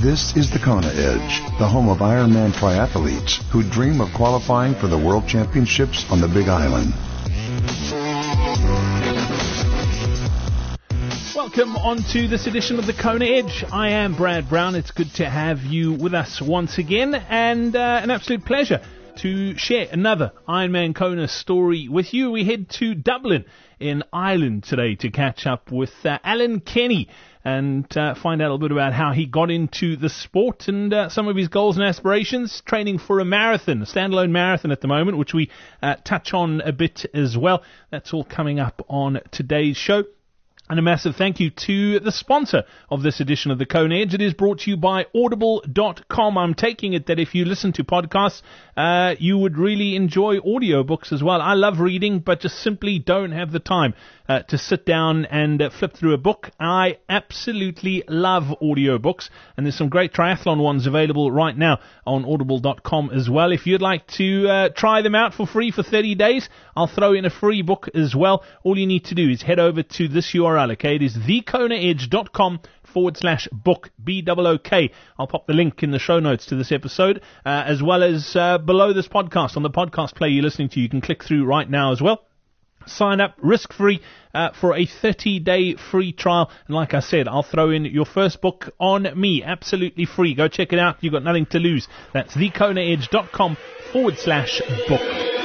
This is the Kona Edge, the home of Ironman triathletes who dream of qualifying for the World Championships on the Big Island. Welcome on to this edition of the Kona Edge. I am Brad Brown. It's good to have you with us once again, and an absolute pleasure to share another Ironman Kona story with you. We head to Dublin in Ireland today to catch up with Alan Kenny and find out a little bit about how he got into the sport and some of his goals and aspirations, training for a marathon, a standalone marathon at the moment, which we touch on a bit as well. That's all coming up on today's show. And a massive thank you to the sponsor of this edition of the Kona Edge. It is brought to you by Audible.com. I'm taking it that if you listen to podcasts, you would really enjoy audiobooks as well. I love reading, but just simply don't have the time to sit down and flip through a book. I absolutely love audiobooks, and there's some great triathlon ones available right now on Audible.com as well. If you'd like to try them out for free for 30 days, I'll throw in a free book as well. All you need to do is head over to this URL, okay? It is thekonaedge.com/book, B-O-O-K. I'll pop the link in the show notes to this episode, as well as below this podcast. On the podcast player you're listening to, you can click through right now as well. Sign up risk-free for a 30-day free trial. And like I said, I'll throw in your first book on me, absolutely free. Go check it out. You've got nothing to lose. That's thekonaedge.com/book.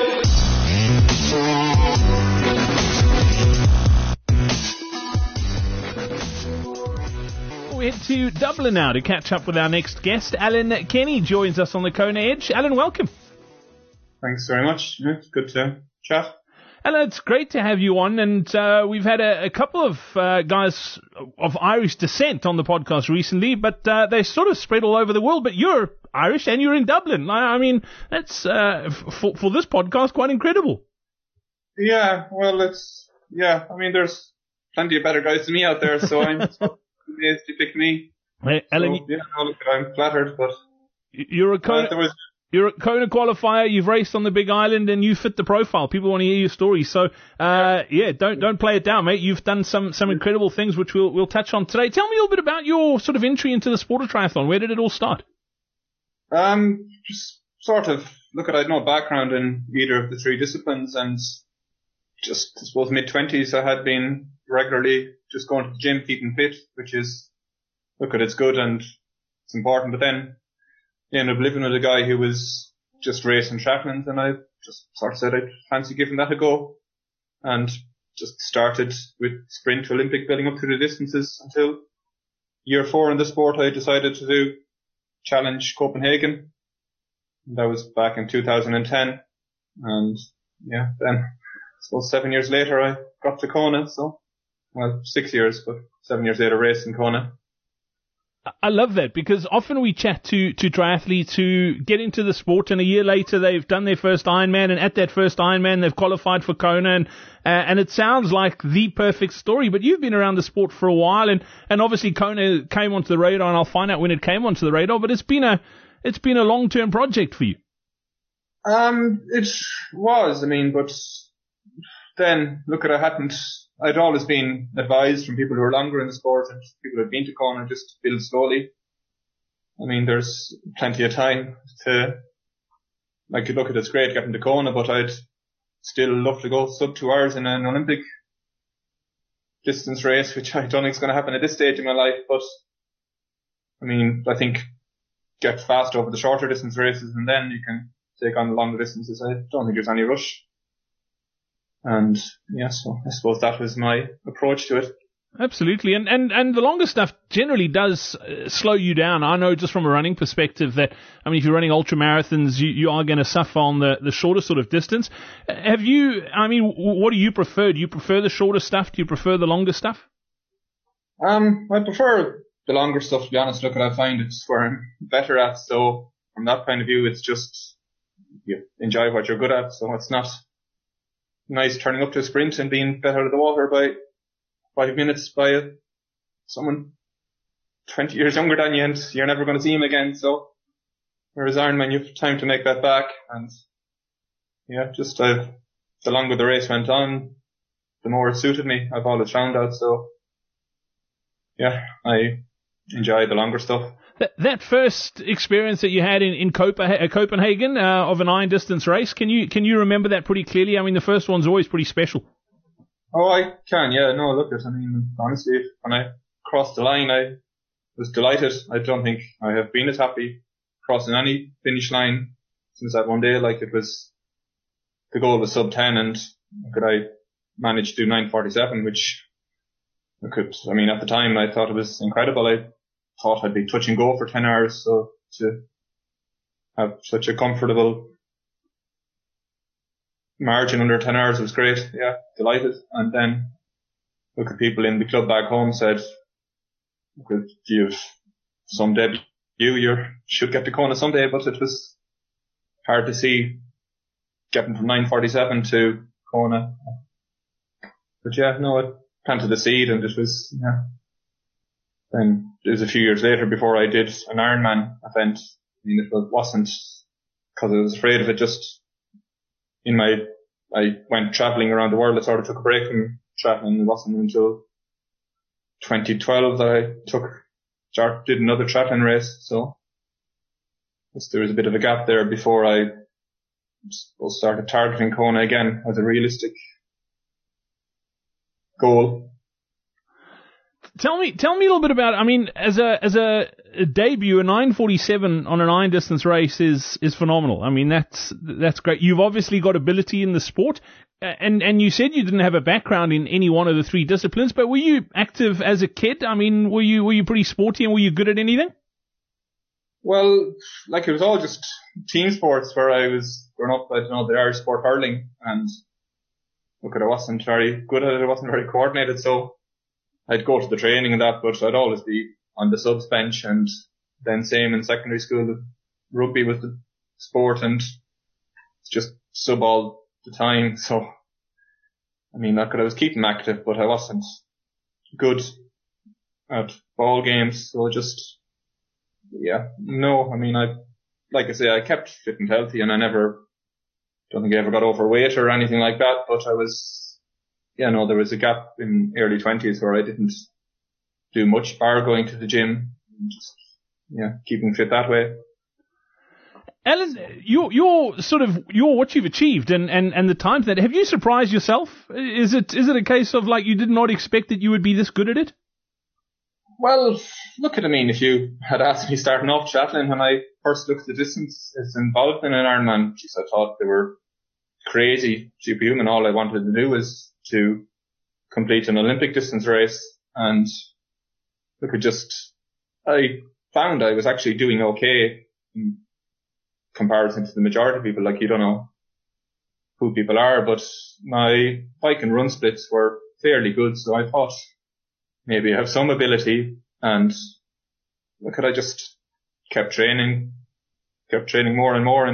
We head to Dublin now to catch up with our next guest. Alan Kenny joins us on the Kona Edge. Alan, welcome. Thanks very much. It's good to chat. Alan, it's great to have you on, and we've had a couple of guys of Irish descent on the podcast recently, but they sort of spread all over the world. But you're Irish and you're in Dublin. I mean, that's for this podcast quite incredible. Yeah, well, I mean, there's plenty of better guys than me out there, so I'm amazed you picked me. Hey, Alan, so, I'm flattered, but you're a You're a Kona qualifier, you've raced on the Big Island, and you fit the profile. People want to hear your story. So, don't play it down, mate. You've done some incredible things, which we'll touch on today. Tell me a little bit about your sort of entry into the sport of triathlon. Where did it all start? Just sort of, I had no background in either of the three disciplines, and just, I suppose, mid-20s, I had been regularly just going to the gym, keeping fit, which is, it's good and it's important, but then ended up living with a guy who was just racing triathlons, and I just sort of said I'd fancy giving that a go, and just started with sprint to Olympic, building up through the distances until year 4 in the sport. I decided to do Challenge Copenhagen. That was back in 2010, and then I suppose 7 years later I got to Kona. So, well, 6 years, but 7 years later racing Kona. I love that, because often we chat to triathletes who get into the sport, and a year later they've done their first Ironman, and at that first Ironman they've qualified for Kona, and it sounds like the perfect story. But you've been around the sport for a while, and obviously Kona came onto the radar, and I'll find out when it came onto the radar. But it's been a long-term project for you. It was. I mean, but then I'd always been advised from people who are longer in the sport and people who have been to Kona just to build slowly. I mean, there's plenty of time to, it's great getting to Kona, but I'd still love to go sub 2 hours in an Olympic distance race, which I don't think is going to happen at this stage in my life. But, I mean, I think get fast over the shorter distance races, and then you can take on the longer distances. I don't think there's any rush. And so I suppose that was my approach to it. Absolutely, and the longer stuff generally does slow you down. I know just from a running perspective that, I mean, if you're running ultra marathons, you are going to suffer on the shorter sort of distance. What do you prefer? Do you prefer the shorter stuff? Do you prefer the longer stuff? I prefer the longer stuff, to be honest. I find it's where I'm better at. So from that point of view, it's just you enjoy what you're good at. So it's not nice turning up to a sprint and being bet out of the water by 5 minutes by someone 20 years younger than you, and you're never going to see him again. So whereas Ironman, you have time to make that back. And the longer the race went on, the more it suited me. I've always found out. So I enjoy the longer stuff. That first experience that you had in Copenhagen of an iron distance race, can you remember that pretty clearly? I mean, the first one's always pretty special. Oh, I can, yeah. No, look, I mean, honestly, when I crossed the line, I was delighted. I don't think I have been as happy crossing any finish line since that one day. Like, it was, the goal was sub 10, and I managed to do 9:47, which at the time I thought it was incredible. I thought I'd be touch and go for 10 hours, so to have such a comfortable margin under 10 hours was great. Yeah, delighted. And then people in the club back home said, if you've some debut, you should get to Kona someday, but it was hard to see getting from 9:47 to Kona. But yeah, no, it planted the seed, and it was, yeah. Then it was a few years later before I did an Ironman event. I mean, it wasn't because I was afraid of it, just I went travelling around the world. I sort of took a break from triathlon. It wasn't until 2012 that I did another triathlon race. So there was a bit of a gap there before I started targeting Kona again as a realistic goal. Tell me a little bit about, I mean, as a debut, a 9:47 on an iron distance race is phenomenal. I mean, that's great. You've obviously got ability in the sport, and you said you didn't have a background in any one of the three disciplines, but were you active as a kid? I mean, were you pretty sporty, and were you good at anything? Well, like, it was all just team sports where I was growing up. I don't know, the Irish sport hurling, and I wasn't very good at it. I wasn't very coordinated, so I'd go to the training and that, but I'd always be on the subs bench. And then same in secondary school, rugby was the sport, and it's just sub all the time. So, I mean, I was keeping active, but I wasn't good at ball games. So just, yeah, no, I mean, like I say, I kept fit and healthy, and don't think I ever got overweight or anything like that, but I was, there was a gap in early 20s where I didn't do much bar going to the gym, just, keeping fit that way. Alan, what you've achieved and the times that, have you surprised yourself? Is it a case of, like, you did not expect that you would be this good at it? Well, if you had asked me starting off triathlon when I first looked at the distances involved in an Ironman, I thought they were crazy, superhuman. All I wanted to do was to complete an Olympic distance race, and I found I was actually doing okay in comparison to the majority of people. Like, you don't know who people are, but my bike and run splits were fairly good, so I thought maybe I have some ability, and I just kept training more and more, and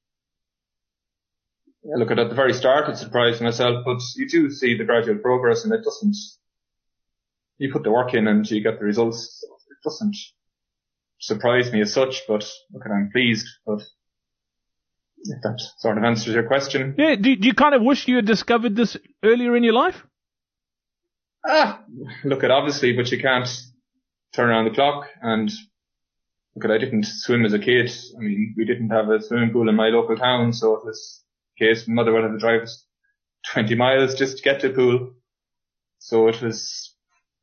at the very start it surprised myself, but you do see the gradual progress, and you put the work in and you get the results. It doesn't surprise me as such, but I'm pleased. But if that sort of answers your question. Yeah, do you kind of wish you had discovered this earlier in your life? Obviously, but you can't turn around the clock, and I didn't swim as a kid. I mean, we didn't have a swimming pool in my local town, so it was case my mother would have to drive us 20 miles just to get to a pool. So it was,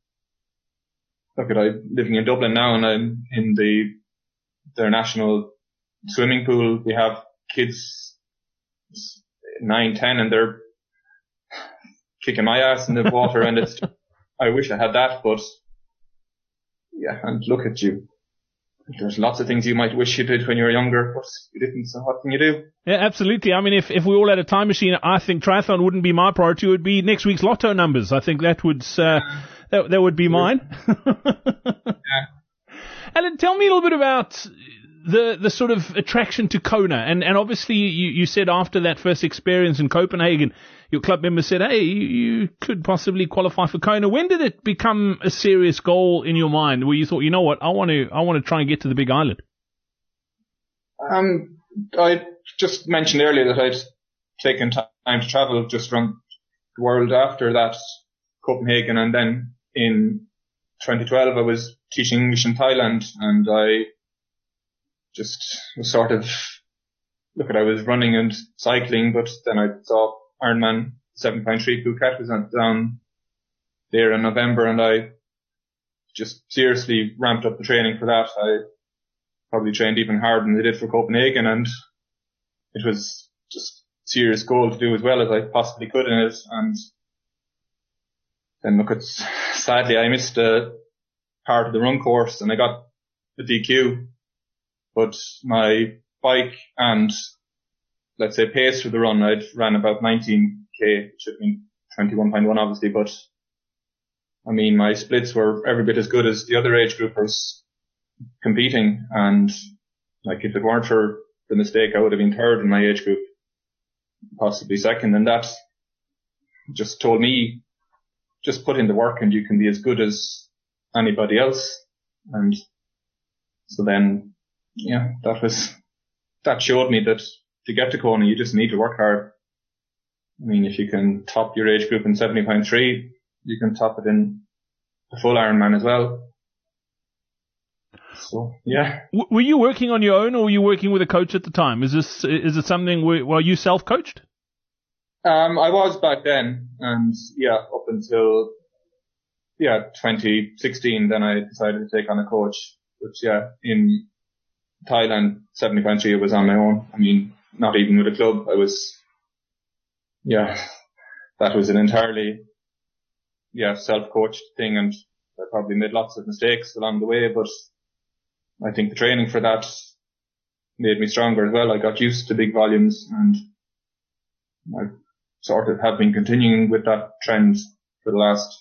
I'm living in Dublin now, and I'm in their national swimming pool. We have kids 9, 10, and they're kicking my ass in the water, and I wish I had that, but yeah, and look at you. There's lots of things you might wish you did when you were younger, but you didn't, so what can you do? Yeah, absolutely. I mean, if we all had a time machine, I think triathlon wouldn't be my priority. It would be next week's lotto numbers. I think that would that would be mine. Yeah. Alan, tell me a little bit about the sort of attraction to Kona. And obviously you said after that first experience in Copenhagen, your club members said, hey, you could possibly qualify for Kona. When did it become a serious goal in your mind where you thought, you know what, I want to try and get to the Big Island? I just mentioned earlier that I'd taken time to travel just around the world after that Copenhagen, and then in 2012 I was teaching English in Thailand, and I just was sort of, I was running and cycling, but then I saw Ironman 7.3 Phuket was down there in November, and I just seriously ramped up the training for that. I probably trained even harder than I did for Copenhagen, and it was just serious goal to do as well as I possibly could in it. And then sadly I missed a part of the run course and I got the DQ, but my bike and let's say pace for the run, I'd ran about 19k, which should mean 21.1 obviously, but I mean my splits were every bit as good as the other age groupers competing, and like if it weren't for the mistake I would have been third in my age group, possibly second, and that just told me just put in the work and you can be as good as anybody else. And so then that showed me that to get to Kona you just need to work hard. I mean, if you can top your age group in 70.3, you can top it in the full Ironman as well. So, yeah. Were you working on your own, or were you working with a coach at the time? Is it something were you self-coached? I was back then, and up until 2016, then I decided to take on a coach. But in Thailand 70.3 it was on my own. I mean, not even with a club. I was that was an entirely self-coached thing, and I probably made lots of mistakes along the way, but I think the training for that made me stronger as well. I got used to big volumes, and I sort of have been continuing with that trend for the last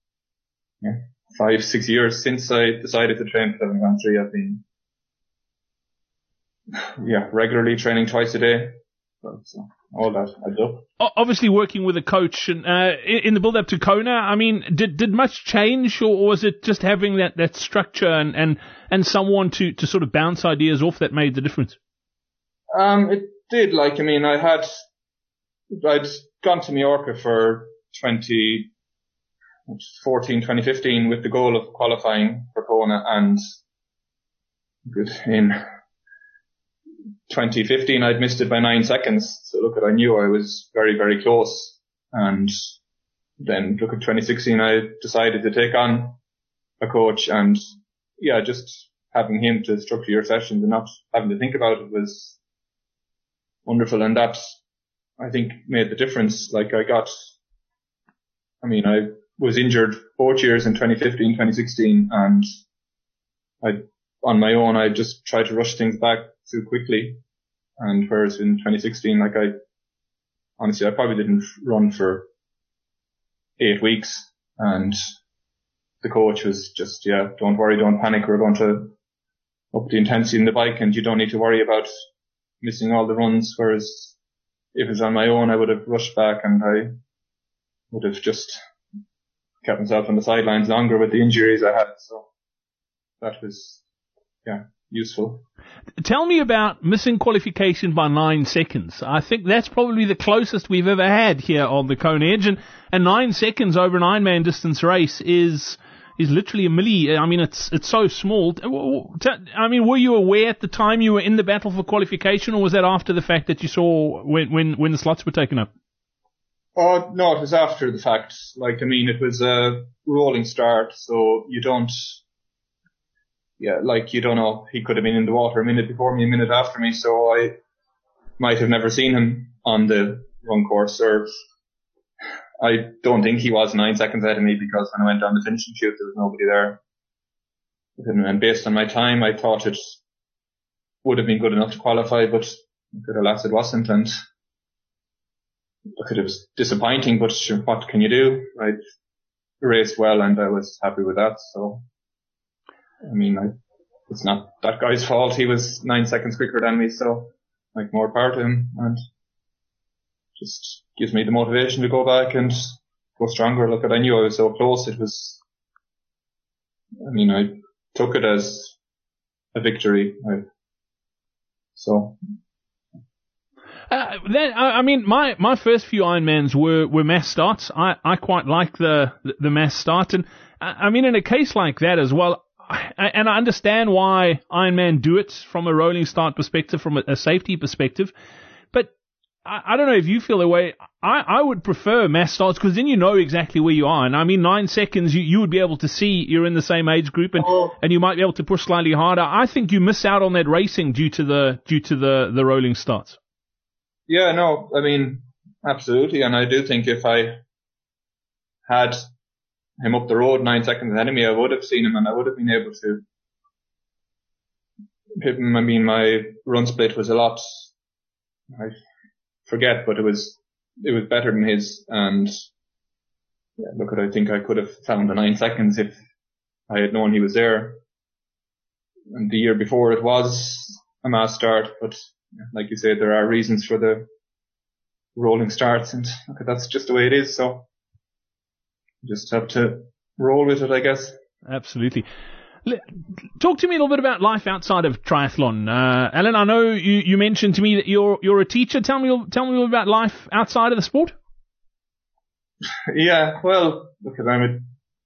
5-6 years since I decided to train for 7.3. I've been regularly training twice a day. So all that adds up. Obviously working with a coach and in the build up to Kona, I mean, did much change, or was it just having that structure and someone to sort of bounce ideas off that made the difference? It did. Like, I mean, I'd gone to Mallorca for 2015 with the goal of qualifying for Kona, and in 2015 I'd missed it by 9 seconds. So I knew I was very, very close. And then 2016 I decided to take on a coach, and just having him to structure your sessions and not having to think about it was wonderful. And that, I think, made the difference. Like I was injured both years in 2015, 2016, and on my own, I just tried to rush things back too quickly. And whereas in 2016, I probably didn't run for 8 weeks, and the coach was just, don't worry, don't panic, we're going to up the intensity in the bike and you don't need to worry about missing all the runs. Whereas if it was on my own, I would have rushed back and I would have just kept myself on the sidelines longer with the injuries I had. So that was, useful. Tell me about missing qualification by 9 seconds. I think that's probably the closest we've ever had here on the Kona Edge, and 9 seconds over an Ironman distance race is literally a milli. I mean, it's so small. I mean, were you aware at the time you were in the battle for qualification, or was that after the fact that you saw when the slots were taken up? Oh, no, it was after the fact. Like, I mean, it was a rolling start, so you don't know, he could have been in the water a minute before me, a minute after me, so I might have never seen him on the run course, or I don't think he was 9 seconds ahead of me, because when I went down the finishing chute, there was nobody there. And based on my time, I thought it would have been good enough to qualify, but alas, it wasn't, and it was disappointing, but what can you do? I raced well and I was happy with that, so I mean, it's not that guy's fault. He was 9 seconds quicker than me, so more power to him, and just gives me the motivation to go back and go stronger. I knew I was so close. I took it as a victory. I mean, my first few Ironmans were mass starts. I quite like the mass start, and I mean, in a case like that as well, and I understand why Ironman do it from a rolling start perspective, from a safety perspective, but I don't know if you feel the way. I would prefer mass starts because then you know exactly where you are. And I mean, 9 seconds, you would be able to see you're in the same age group, and you might be able to push slightly harder. I think you miss out on that racing due to the rolling starts. Yeah, no, I mean, absolutely. And I do think if I had him up the road 9 seconds ahead of me, I would have seen him and I would have been able to hit him. I mean, my run split was a lot, I forget, but it was better than his. And yeah, look, I think I could have found the 9 seconds if I had known he was there. And the year before it was a mass start, but like you said, there are reasons for the rolling starts, and look, that's just the way it is. So you just have to roll with it, I guess. Absolutely. Talk to me a little bit about life outside of triathlon, Alan. I know you mentioned to me that you're a teacher. Tell me a little about life outside of the sport. Yeah, well, look, I'm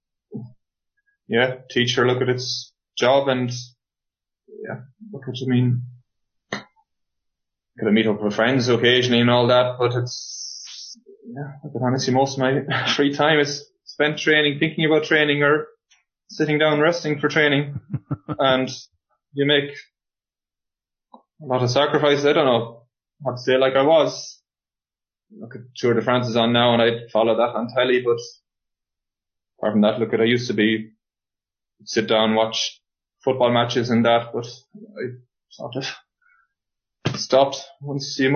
a teacher. Look at its job, and yeah, look what you mean. Could I meet up with friends occasionally and all that, but it's, yeah, look, honestly, most of my free time is spent training, thinking about training, or sitting down resting for training. And you make a lot of sacrifices. I don't know what to say. Like, I was, look at Tour de France is on now and I follow that on telly, but apart from that, look at, I used to sit down, watch football matches and that, but I sort of stopped. Once you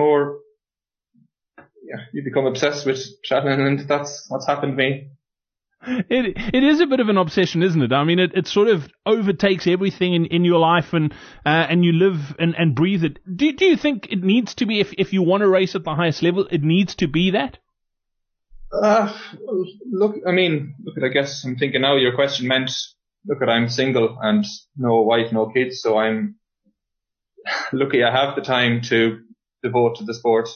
become obsessed with traveling, and that's what's happened to me. It is a bit of an obsession, isn't it? I mean, it sort of overtakes everything in your life, and you live and breathe it. Do you think it needs to be, if you want to race at the highest level, it needs to be that? Look, I guess I'm thinking now your question meant, look, I'm single and no wife, no kids, so I'm lucky I have the time to devote to the sport.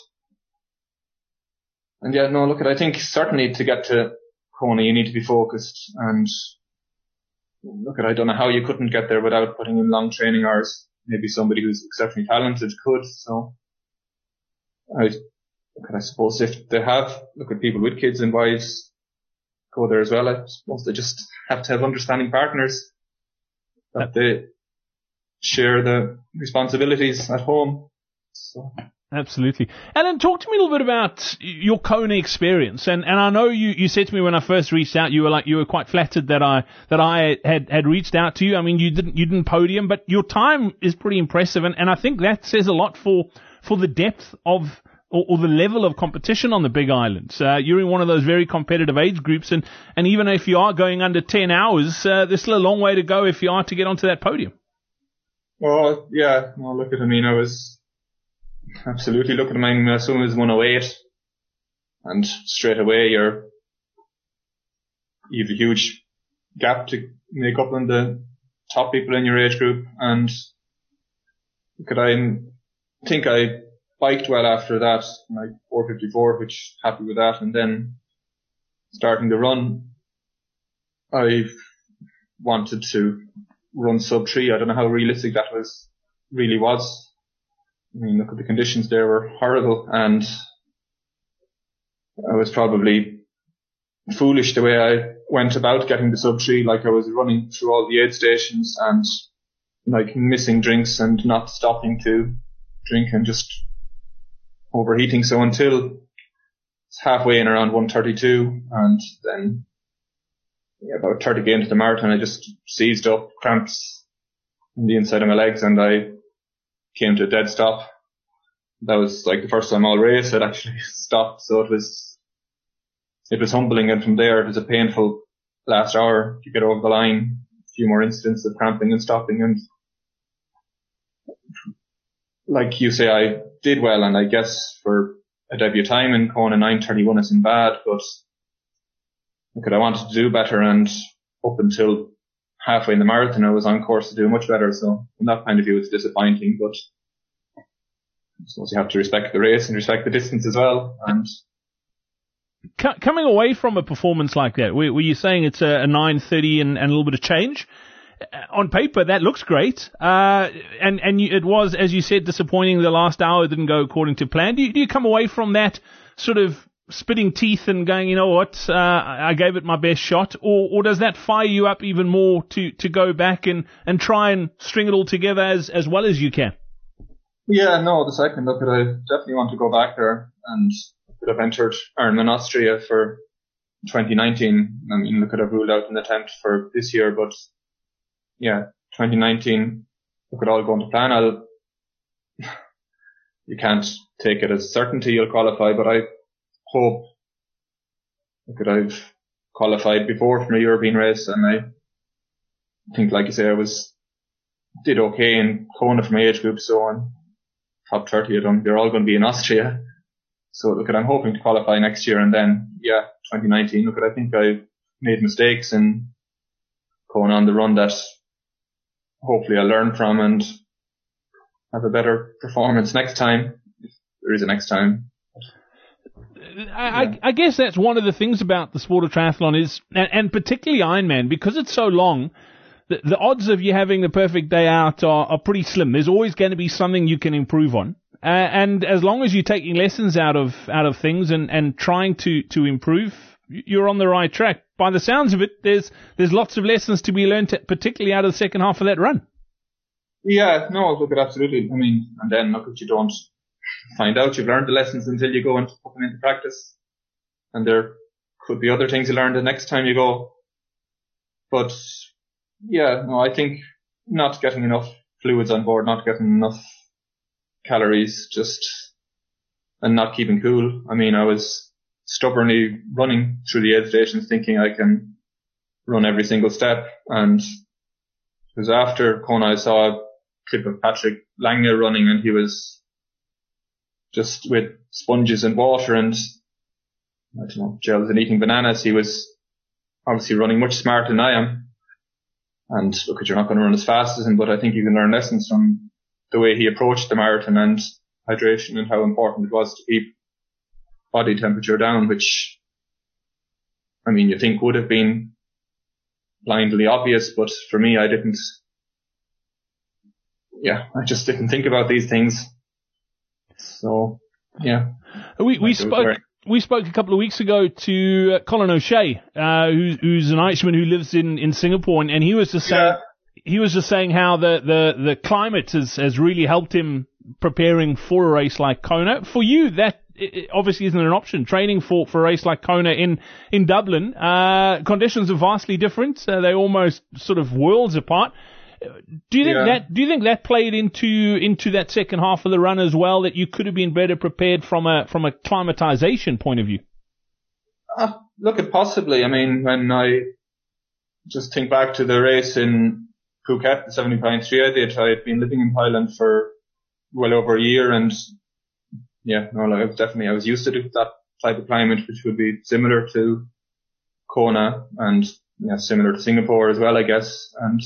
And yeah, no, look, I think certainly to get to Kona you need to be focused, and look, I don't know how you couldn't get there without putting in long training hours. Maybe somebody who's exceptionally talented could, so I suppose if they have, look at people with kids and wives go there as well. I suppose they just have to have understanding partners that they share the responsibilities at home. So. Absolutely. Alan, talk to me a little bit about your Kona experience. And I know you said to me when I first reached out, you were quite flattered that I had reached out to you. I mean, you didn't podium, but your time is pretty impressive. And I think that says a lot for the depth of, or the level of competition on the Big Island. You're in one of those very competitive age groups. And even if you are going under 10 hours, there's still a long way to go if you are to get onto that podium. Well, yeah. Well, look at, I was absolutely looking at mine. I assume it was 108, and straight away you have a huge gap to make up on the top people in your age group. And I think I biked well after that, like 4:54, which happy with that. And then starting the run, I wanted to run sub 3. I don't know how realistic that really was. I mean, look at the conditions there were horrible, and I was probably foolish the way I went about getting the sub 3. Like, I was running through all the aid stations and like missing drinks and not stopping to drink and just overheating. So until it's halfway in around 1:32, and then about 30k into the marathon, I just seized up cramps in the inside of my legs and I came to a dead stop. That was like the first time all race had actually stopped, so it was humbling, and from there it was a painful last hour to get over the line. A few more incidents of cramping and stopping, and like you say, I did well, and I guess for a debut time in Kona 9:31 isn't bad, but I wanted to do better, and up until halfway in the marathon I was on course to do much better, so from that point of view it's disappointing, but suppose you have to respect the race and respect the distance as well. And coming away from a performance like that, were you saying it's a 9:30 and a little bit of change? On paper, that looks great. It was, as you said, disappointing. The last hour didn't go according to plan. Do you come away from that sort of spitting teeth and going, you know what, I gave it my best shot? Or does that fire you up even more to go back and try and string it all together as well as you can? Yeah, no, the second. Look, I definitely want to go back there, and could have entered Ironman Austria for 2019. I mean, look, I've ruled out an attempt for this year, but yeah, 2019, look, it all going to plan. You can't take it as certainty you'll qualify, but I hope that I've qualified before from a European race, and I think, like you say, did okay in Kona from my age group, so on top 30 of them, they're all going to be in Austria. So look, I'm hoping to qualify next year, and then 2019. Look, I think I made mistakes in going on the run that hopefully I'll learn from and have a better performance next time, if there is a next time. I guess that's one of the things about the sport of triathlon is, and particularly Ironman, because it's so long, the odds of you having the perfect day out are pretty slim. There's always going to be something you can improve on. And as long as you're taking lessons out of things and trying to improve, you're on the right track. By the sounds of it, there's lots of lessons to be learned, particularly out of the second half of that run. Yeah, no, look, absolutely. I mean, and then look, you don't find out you've learned the lessons until you go and put them into practice. And there could be other things you learn the next time you go. But yeah, no, I think not getting enough fluids on board, not getting enough calories, and not keeping cool. I mean, I was stubbornly running through the aid stations thinking I can run every single step. And it was after Kona I saw a clip of Patrick Lange running, and he was just with sponges and water and, I don't know, gels and eating bananas. He was obviously running much smarter than I am. And look, you're not going to run as fast as him, but I think you can learn lessons from the way he approached the marathon and hydration and how important it was to keep body temperature down, which, I mean, you think would have been blindly obvious, but for me, I just didn't think about these things. So, yeah. We spoke a couple of weeks ago to Colin O'Shea, who's an Irishman who lives in Singapore, and he was just saying how the climate has really helped him preparing for a race like Kona. For you, that obviously isn't an option. Training for a race like Kona in Dublin, conditions are vastly different. They're almost sort of worlds apart. Do you think that played into that second half of the run as well, that you could have been better prepared from a climatization point of view? Look, at possibly. I mean, when I just think back to the race in Phuket, the 70.3 I had been living in Thailand for well over a year, and I was used to that type of climate, which would be similar to Kona and similar to Singapore as well, I guess. And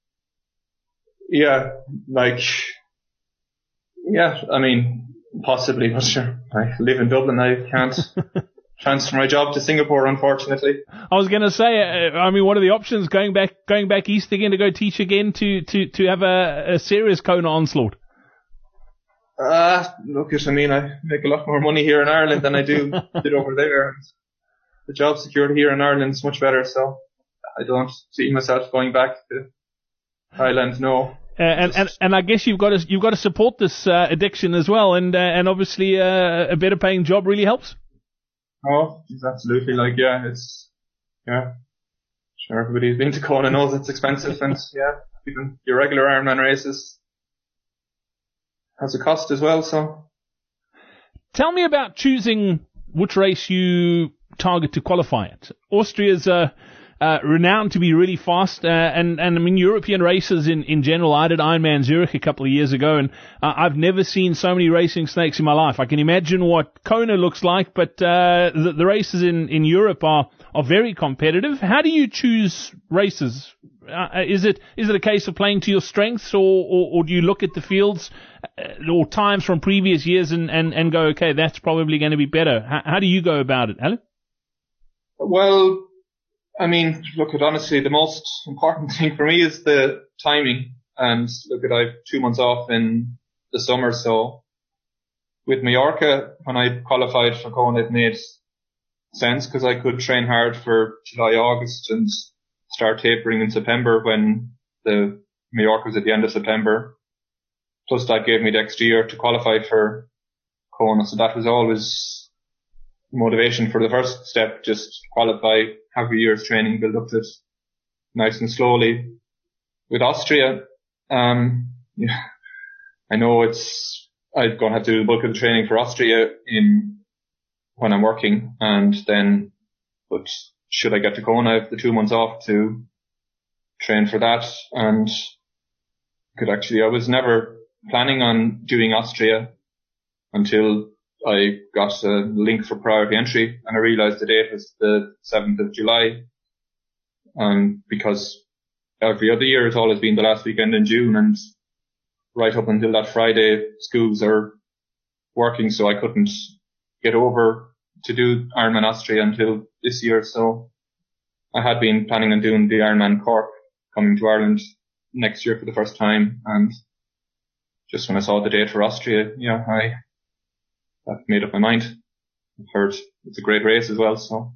I mean, possibly, but sure, I live in Dublin. I can't transfer my job to Singapore, unfortunately. I was going to say, I mean, what are the options? Going back east again to go teach again to have a serious Kona onslaught? Look, I mean, I make a lot more money here in Ireland than I did over there. The job security here in Ireland is much better, so I don't see myself going back to Thailand, no. And I guess you've got to support this addiction as well, and obviously a better paying job really helps. Oh, absolutely. Sure, everybody who's been to Kona knows it's expensive, and even your regular Ironman races has a cost as well. So, tell me about choosing which race you target to qualify at. Austria's renowned to be really fast, and I mean, European races in general. I did Ironman Zurich a couple of years ago, and I've never seen so many racing snakes in my life. I can imagine what Kona looks like, but the races in Europe are very competitive. How do you choose races Is it a case of playing to your strengths, or do you look at the fields or times from previous years and go, okay, that's probably going to be better? How do you go about it, Alan? Well, I mean, look, honestly, the most important thing for me is the timing. And look, I have 2 months off in the summer, so with Mallorca, when I qualified for Kona, it made sense because I could train hard for July, August and start tapering in September when the Mallorca was at the end of September. Plus that gave me the extra year to qualify for Kona. So that was always motivation for the first step, just qualify, have a year's training, build up to it nice and slowly. With Austria, I know I'm going to have to do the bulk of the training for Austria when I'm working, but should I get to Kona, I have the 2 months off to train for that. And I was never planning on doing Austria until I got a link for priority entry, and I realized the date was the 7th of July. Because every other year it's always been the last weekend in June, and right up until that Friday, schools are working, so I couldn't get over to do Ironman Austria until this year. So I had been planning on doing the Ironman Cork, coming to Ireland next year for the first time, and just when I saw the date for Austria, I made up my mind. I've heard it's a great race as well, so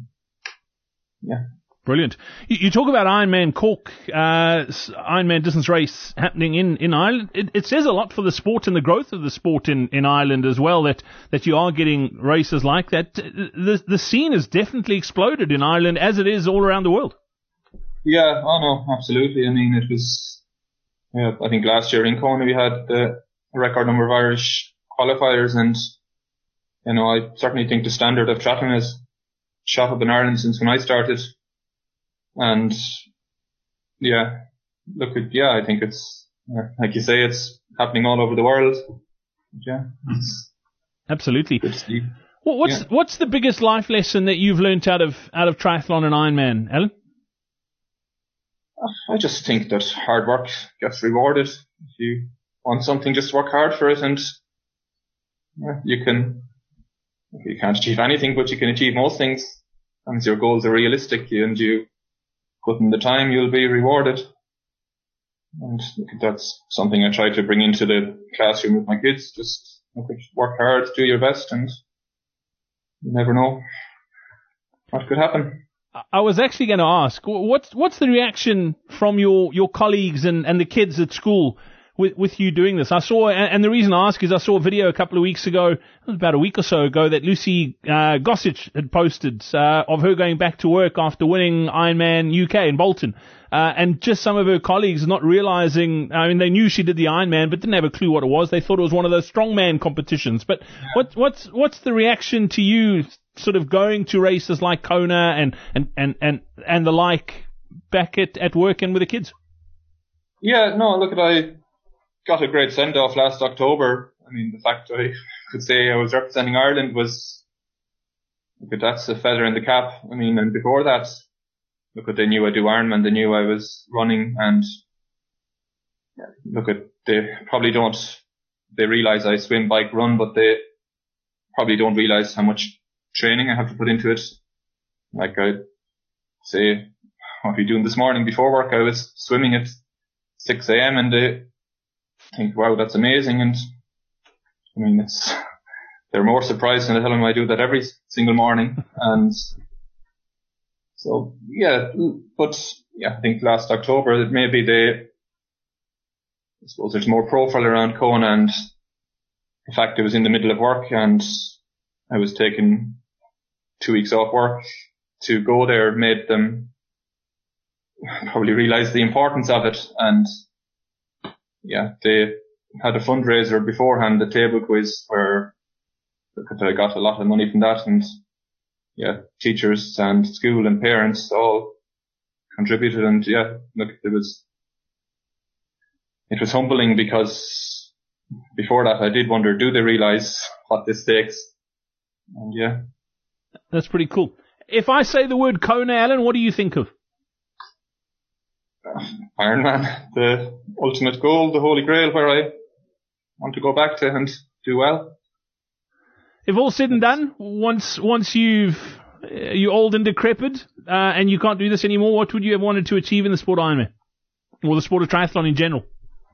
Brilliant. You talk about Ironman Cork, Ironman distance race happening in Ireland. It says a lot for the sport and the growth of the sport in Ireland as well, that you are getting races like that. The scene has definitely exploded in Ireland, as it is all around the world. Yeah, no, absolutely. I mean, it was, I think last year in Kona we had the record number of Irish qualifiers, and I certainly think the standard of triathlon has shot up in Ireland since when I started. And I think it's, like you say, it's happening all over the world. Yeah. Absolutely. What's the biggest life lesson that you've learnt out of triathlon and Ironman, Alan? I just think that hard work gets rewarded. If you want something, just work hard for it, and you can't achieve anything, but you can achieve most things. And your goals are realistic and you put in the time, you'll be rewarded. And that's something I try to bring into the classroom with my kids. Just work hard, do your best, and you never know what could happen. I was actually going to ask, what's the reaction from your colleagues and the kids at school with you doing this? I saw, and the reason I ask is I saw a video a couple of weeks ago, about a week or so ago, that Lucy Gossage had posted of her going back to work after winning Ironman UK in Bolton. And just some of her colleagues not realizing, I mean, they knew she did the Ironman, but didn't have a clue what it was. They thought it was one of those strongman competitions. But what's the reaction to you sort of going to races like Kona and the like back at work and with the kids? Yeah, no, look, I got a great send-off last October. I mean, the fact I could say I was representing Ireland that's a feather in the cap. I mean, and before that, they knew I do Ironman, they knew I was running, and they realize I swim, bike, run, but they probably don't realize how much training I have to put into it. Like I'd say, what are you doing this morning before work? I was swimming at 6 a.m. and they think, wow, that's amazing. And I mean, they're more surprised when I tell them I do that every single morning. And so, I think last October, maybe I suppose there's more profile around Kona, and the fact I was in the middle of work and I was taking 2 weeks off work to go there made them probably realize the importance of it. And they had a fundraiser beforehand, the table quiz, where I got a lot of money from that, and teachers and school and parents all contributed, and it was humbling, because before that I did wonder, do they realize what this takes? And that's pretty cool. If I say the word Kona, Alan, what do you think of? Ironman, the ultimate goal, the holy grail, where I want to go back to and do well. If all said and done, once you're old and decrepit, and you can't do this anymore, what would you have wanted to achieve in the sport of Ironman? Or the sport of triathlon in general?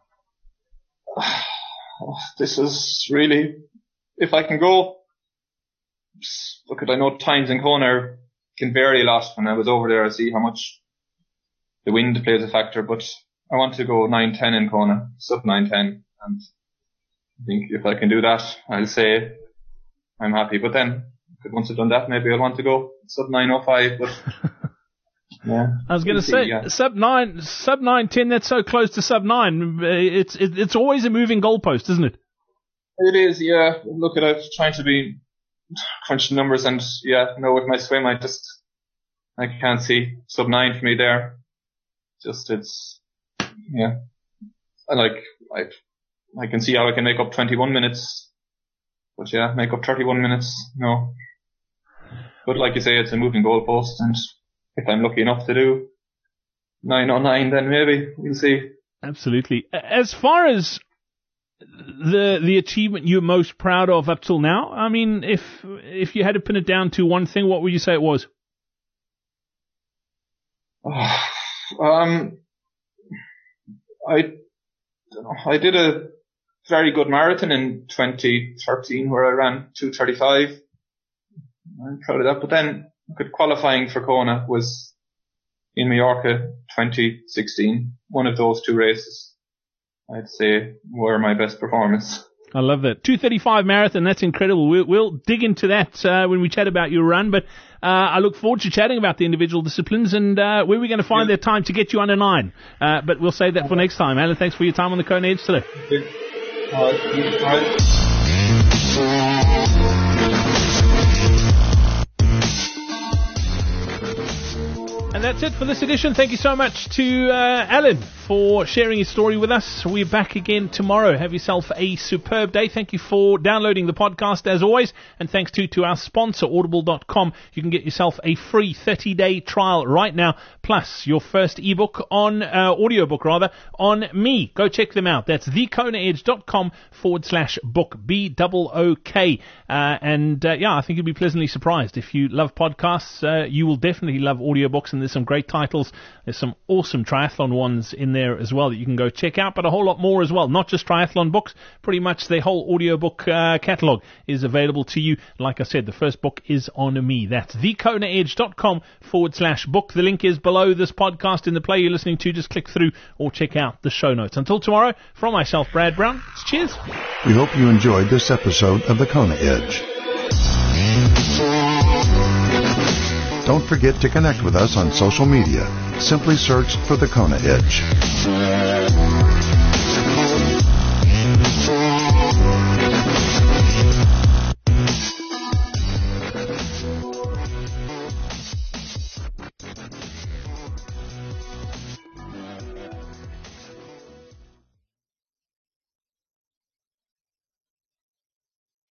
This is really, if I can go, look, I know times in Kona can vary a lot. When I was over there, I see how much the wind plays a factor, but I want to go 9:10 in Kona, sub 9:10, and I think if I can do that, I'll say I'm happy. But then, once I've done that, maybe I'll want to go sub 9:05, but yeah. I was going to say, yeah. sub 9:10, that's so close to sub 9. It's always a moving goalpost, isn't it? It is, yeah. Look at it, trying to be crunching numbers, and yeah, no, with my swim, I can't see sub 9 for me there. It's, yeah. I can see how I can make up 21 minutes, but yeah, make up 31 minutes, no. But like you say, it's a moving goalpost, and if I'm lucky enough to do 9:09, then maybe we'll see. Absolutely. As far as the achievement you're most proud of up till now, I mean, if you had to pin it down to one thing, what would you say it was? I did a very good marathon in 2013 where I ran 2:35. I'm proud of that. But then qualifying for Kona was in Mallorca 2016. One of those two races, I'd say, were my best performance. I love that. 2:35 marathon, that's incredible. We'll dig into that when we chat about your run, but I look forward to chatting about the individual disciplines and where we're going to find their time to get you under 9. But we'll save that for next time. Alan, thanks for your time on the Kona Edge today. Okay. All right. And that's it for this edition. Thank you so much to Alan for sharing his story with us. We're back again tomorrow. Have yourself a superb day. Thank you for downloading the podcast as always. And thanks to our sponsor, Audible.com. You can get yourself a free 30-day trial right now, plus your first ebook audiobook on me. Go check them out. That's thekonaedge.com/book, BOOK. Yeah, I think you'll be pleasantly surprised. If you love podcasts, you will definitely love audiobooks, and there's some great titles. There's some awesome triathlon ones in there as well that you can go check out, but a whole lot more as well. Not just triathlon books, pretty much the whole audiobook catalogue is available to you. Like I said, the first book is on me. That's thekonaedge.com/book. The link is below this podcast in the player you're listening to. Just click through or check out the show notes. Until tomorrow, from myself, Brad Brown, cheers. We hope you enjoyed this episode of the Kona Edge. Don't forget to connect with us on social media. Simply search for the Kona Edge.